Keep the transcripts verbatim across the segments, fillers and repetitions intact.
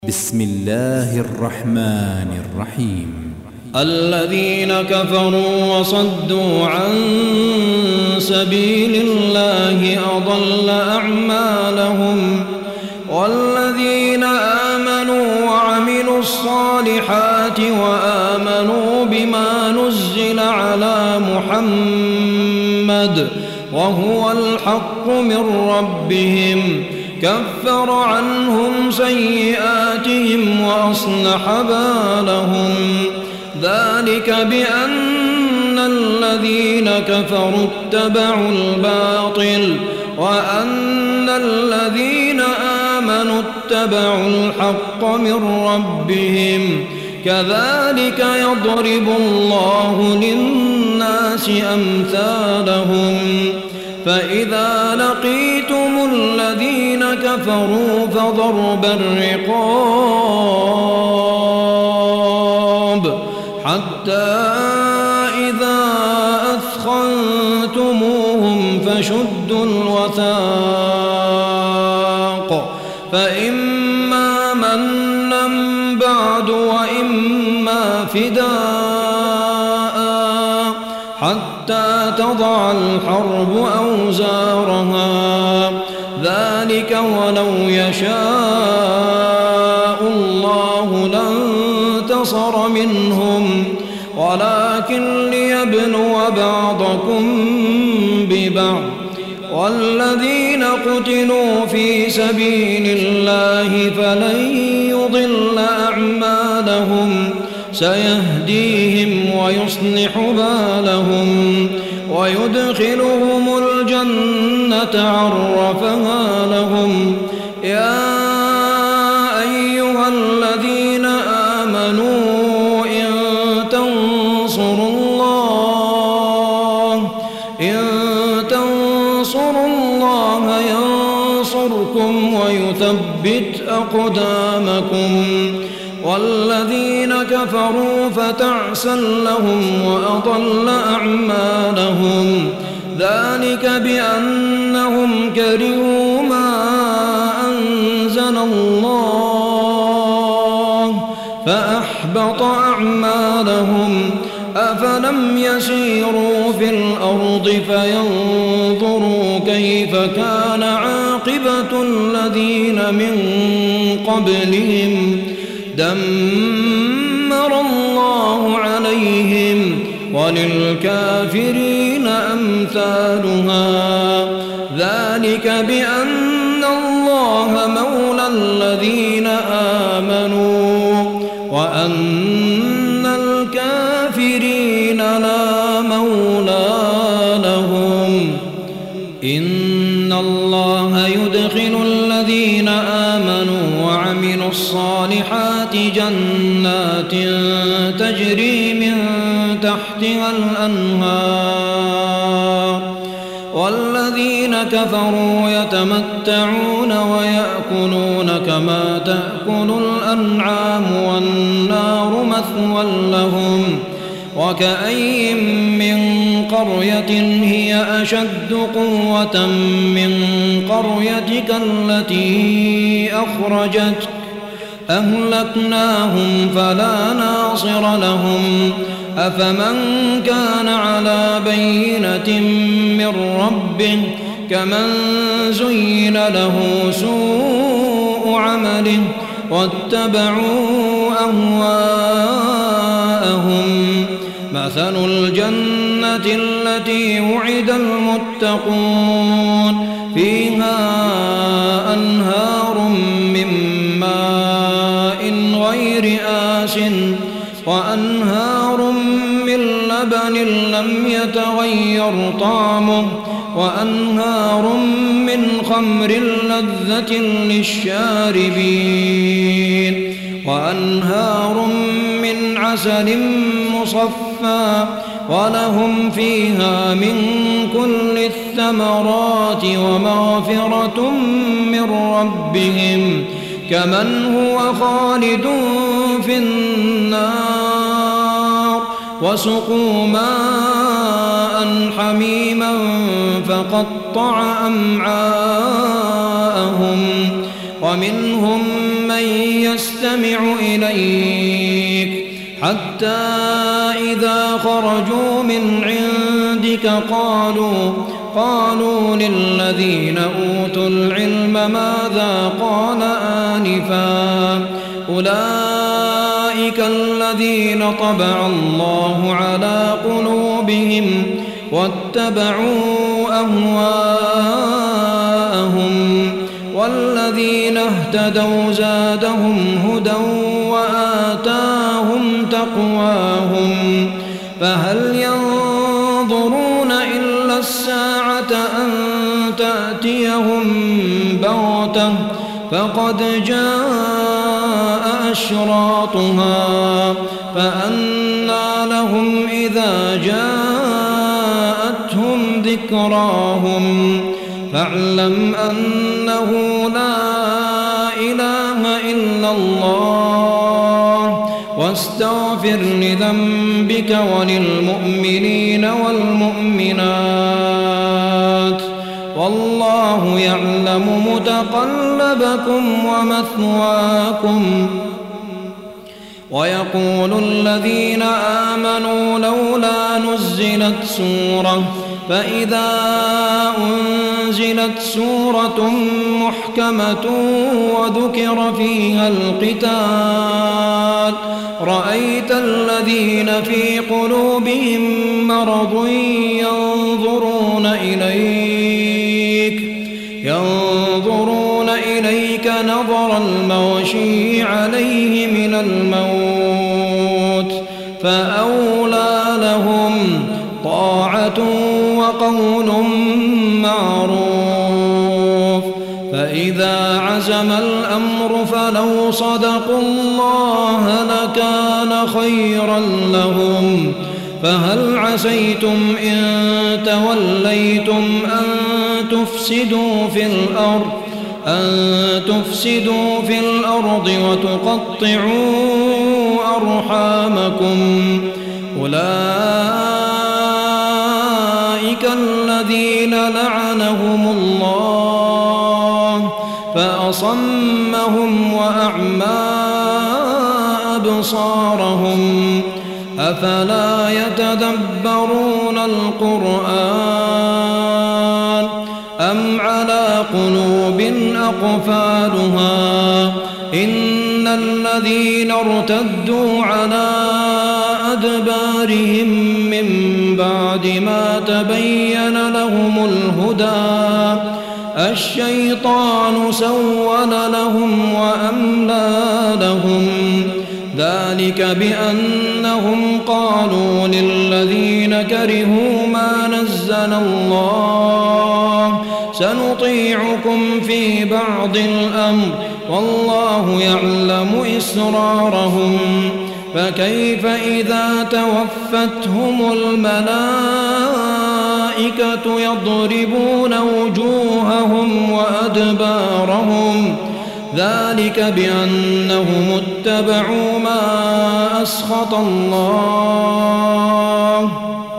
بسم الله الرحمن الرحيم. الذين كفروا وصدوا عن سبيل الله أضل أعمالهم والذين آمنوا وعملوا الصالحات وآمنوا بما نزل على محمد وهو الحق من ربهم كفر عنهم سيئاتهم وأصلح بالهم ذلك بأن الذين كفروا اتبعوا الباطل وأن الذين آمنوا اتبعوا الحق من ربهم كذلك يضرب الله للناس أمثالهم فإذا لقيتم الذين كفروا فضرب الرقاب حتى إذا أثخنتموهم فشدوا الوثاق فإما منا بعد وإما فداء حتى تضع الحرب أوزارها ذلك ولو يشاء الله لانتصر منهم ولكن ليبلو بعضكم ببعض والذين قتلوا في سبيل الله فلن يضل أعمالهم سيهديهم ويصلح بالهم ويدخلهم الجنة عرفها لهم يا أيها الذين آمنوا إن تنصروا الله إن تنصروا الله ينصركم ويثبت أقدامكم والذين كفروا فتعسا لهم وأضل أعمالهم ذلك بأنهم كرهوا ما أنزل الله فأحبط أعمالهم أفلم يسيروا في الأرض فينظروا كيف كان عاقبة الذين من قبلهم دمر الله عليهم وللكافرين أمثالها ذلك بأن الله مولى الذين آمنوا وأن الكافرين لا مولى لهم إن الله يدخل الذين آمنوا وعملوا الصالحات جنات تجري من تحتها الأنهار والذين كفروا يتمتعون ويأكلون كما تأكل الأنعام والنار مثوى لهم وكأي من قرية هي أشد قوة من قريتك التي أخرجتك أهلكناهم فلا ناصر لهم أفمن كان على بينة من ربه كمن زين له سوء عمله واتبعوا أهواءهم مثل الجنة التي وعد المتقون فيها أنهار من ماء غير آسٍ وأنهار من لبن لم يتغير طعمه وأنهار من خمر لذة للشاربين وأنهار من عسل مصفى ولهم فيها من كل الثمرات ومغفرة من ربهم كمن هو خالد في النار وسقوا ماء حميما فقطع أمعاءهم ومنهم من يستمع إليك حتى إذا خرجوا من عندك قالوا قالوا للذين أوتوا العلم ماذا قال آنفا أولئك الذين طبع الله على قلوبهم واتبعوا أهواءهم والذين اهتدوا زادهم هدى وآتاهم تقواهم فهل ينظرون إلا الساعة أن تأتيهم بغتة فقد جاء أشراطها فأنى لهم إذا جاءتهم ذكراهم فاعلم أنه لا إله إلا الله واستغفر لذنبك وللمؤمنين والمؤمنات والله يعلم متقلبكم ومثواكم ويقول الذين آمنوا لولا نزلت سورة فإذا أنزلت سورة محكمة وذكر فيها القتال رأيت الذين في قلوبهم مرض ينظرون إليك ينظرون إليك نظر المغشي عليه من الموت فأولى لهم طاعة وقول معروف فإذا عزم الأمر فلو صدقوا الله لكان خيرا لهم فهل عسيتم إن توليتم أن تفسدوا في الأرض أن تفسدوا في الأرض وتقطعوا أرحامكم أولئك الذين لعنهم الله فأصمهم وأعمى أبصارهم أفلا يتدبرون القرآن أم على قلوب أقفالها إن الذين ارتدوا على أدبارهم من بعد ما تبين لهم الهدى الشيطان سول لهم وأملى لهم ذلك بأنهم قالوا للذين كرهوا ما نزل الله سنطيعكم في بعض الأمر والله يعلم إسرارهم فكيف إذا توفتهم الملائكة يضربون وجوههم وأدبارهم ذلك بأنهم اتبعوا ما أسخط الله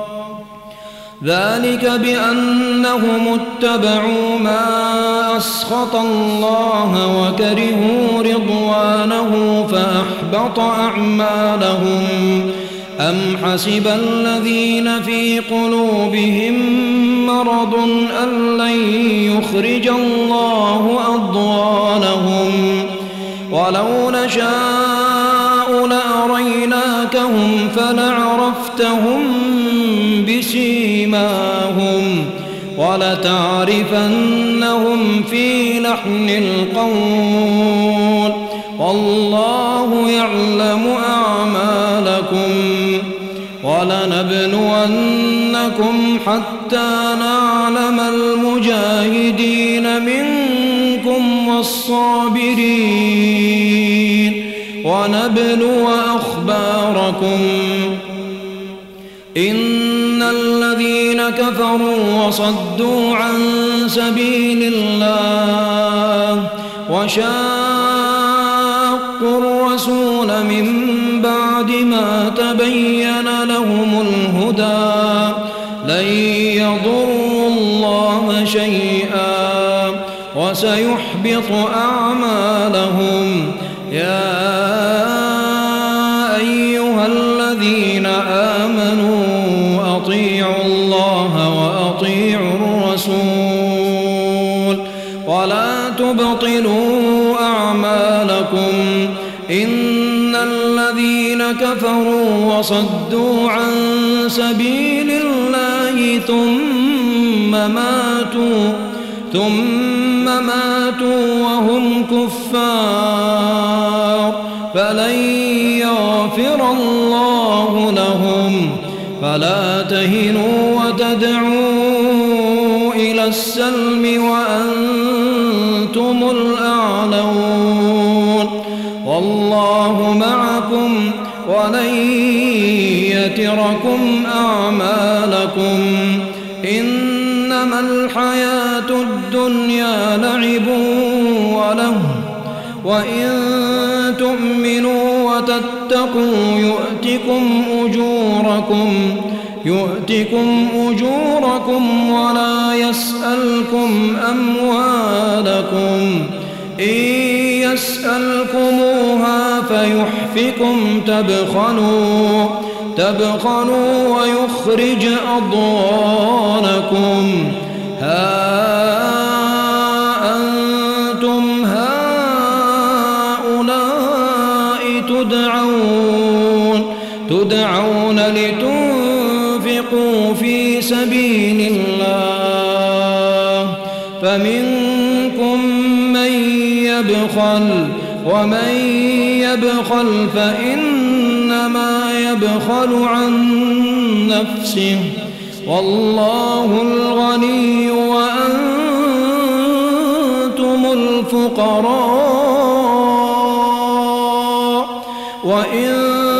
ذلك بأنهم اتبعوا ما أسخط الله وكرهوا رضوانه فأحبط أعمالهم أم حسب الذين في قلوبهم مرض أن لن يخرج الله أضغانهم ولو نشاء لأريناكهم فلعرفتهم بسيماهم ولتعرفنهم في لحن القول والله يعلم أعمالكم ولنبلونكم حتى نعلم المجاهدين منكم والصابرين ونبلو أخباركم إن الذين كفروا وصدوا عن سبيل الله وشاقوا الرسول من بعد ما تبين لهم الهدى لن يضروا الله شيئا وسيحبط أعمالهم. يا أيها الذين آمنوا أطيعوا الله وأطيعوا الرسول ولا تبطلوا أعمالكم. إن الذين كفروا وصدوا عن سبيل الله ثم ماتوا ثم ماتوا وهم كفار فلن يغفر الله لهم. فلا تهنوا وتدعوا إلى السلم وأنتم الأعلون والله معكم ولن يتركم أعمالكم. إنما الحياة الدنيا لعب وله وإن تؤمنوا وتتقوا يؤتكم أجوركم يؤتكم أجوركم ولا يسألكم أموالكم. إن يسألكموها فيحفكم تبخلوا تبخلوا ويخرج أضغانكم. ها أنتم هؤلاء تدعون تدعون لتنفقوا في سبيل الله فمنكم من يبخل ومن يبخل فإنما يبخل عن نفسه والله الغني وأنتم الفقراء. وإن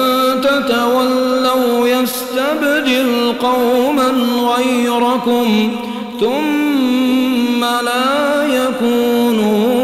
تتولوا يستبدل قوما غيركم ثم لا يكونوا